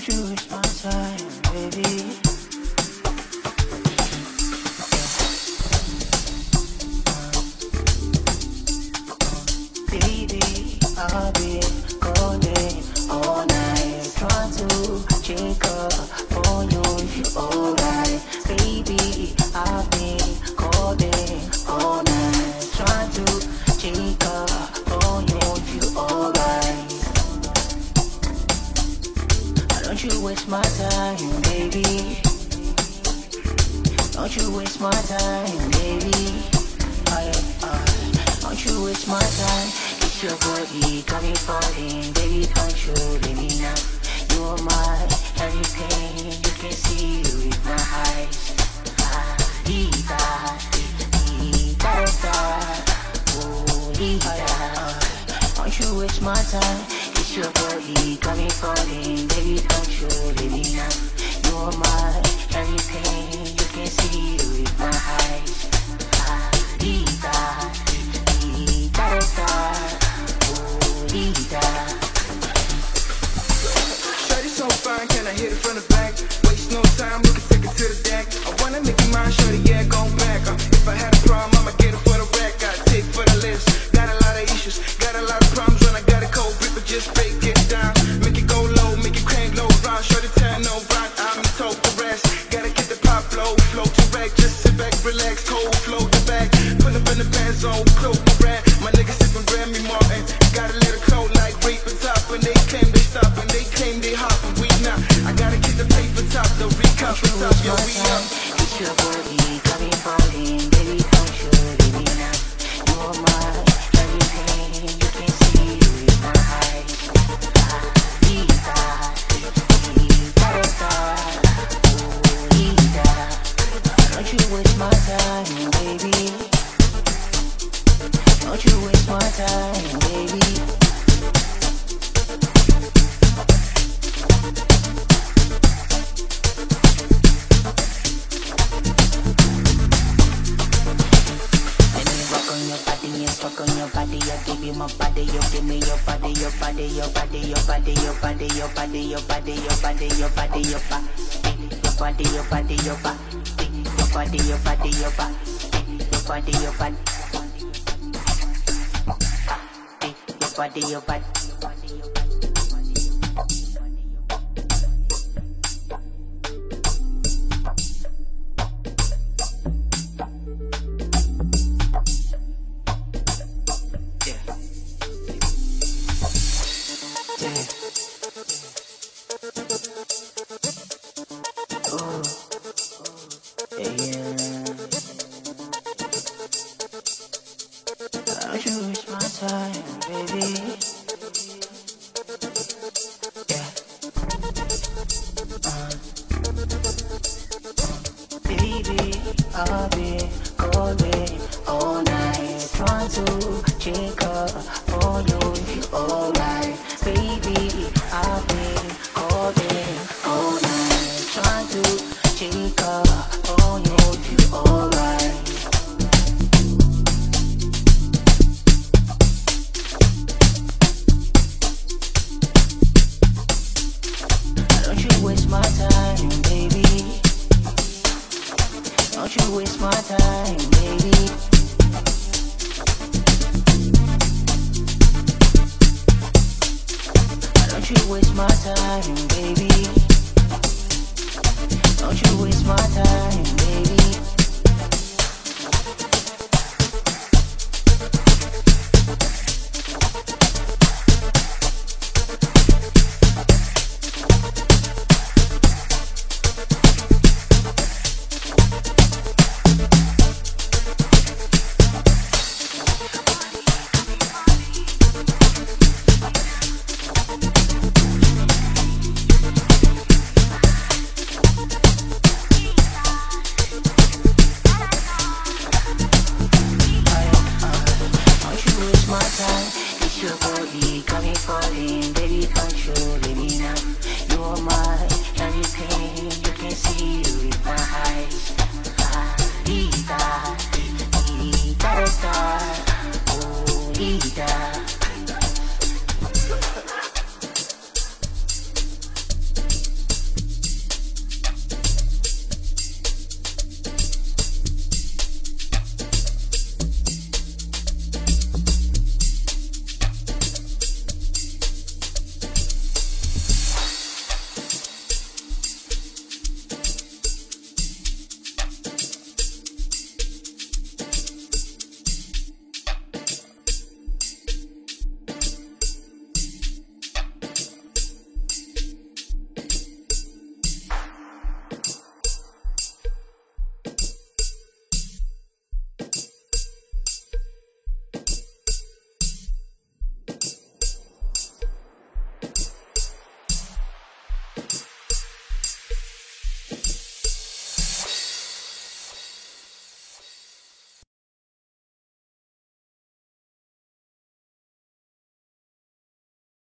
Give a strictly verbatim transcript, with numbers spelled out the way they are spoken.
you waste my time, baby. Baby, I've been calling all night, trying to check up on you if you're alright. Baby, I've been calling all night, trying to check up on you if you're alright. Don't you waste my time, baby. Don't you waste my time, baby. I, I, don't you waste my time. It's your body got me falling, baby. Don't you leave me now. You are my everything. You can see with my eyes. Ah, dee da, dee da da, oh dee da. Don't you waste my time. It's your body got me falling, baby. Don't you leave me now. You are my everything. You can see with my eyes. Ah, dee da, dee da da, oh dee da. Shorty so fine, can I hit it from the back? Waste no time, we can take it to the deck. I wanna make you mine, shorty, yeah, go back. Uh, if I had a problem, I'ma get it for the rack. Gotta take for the list. Got a lot of issues, got a lot of problems when I got a cold grip, but just break it down. Make it go low, make it crank low, round. Shorty turn no round, I'm told the rest. Gotta get the pop flow, flow to wreck. Just sit back, relax, cold flow the back. Pull up in the band zone, cloak the rat. My niggas sippin' Grammy Martin. Gotta let it cold like rape and top. And they claim they stop, and they claim they hop, and we not. I gotta get the paper top, the recount for top, yo, we up. It's your body got me falling, baby. Don't you leave me now. You are my everything. You can see with my eyes. Ah, dee da, dee da da, oh dee da. Don't you waste my time, baby. Don't you waste my time, baby. Fuck on your body, I give you my body, you give me your body, your body, your body, your body, your body, your body, your body, your body, your body, your body, your body, your body, your body, your body, your body, your body, your body, your body, your body. Oh, yeah. Don't you waste my time, baby. Yeah. Uh, baby, I've been calling all night, trying to check up on you if you're alright. Baby, I've been calling all night, trying to check up on you if you're alright. Don't you waste my time, baby. Don't you waste my time, baby. Don't you waste my time, baby. Don't you waste my time, baby. It's your body got me falling.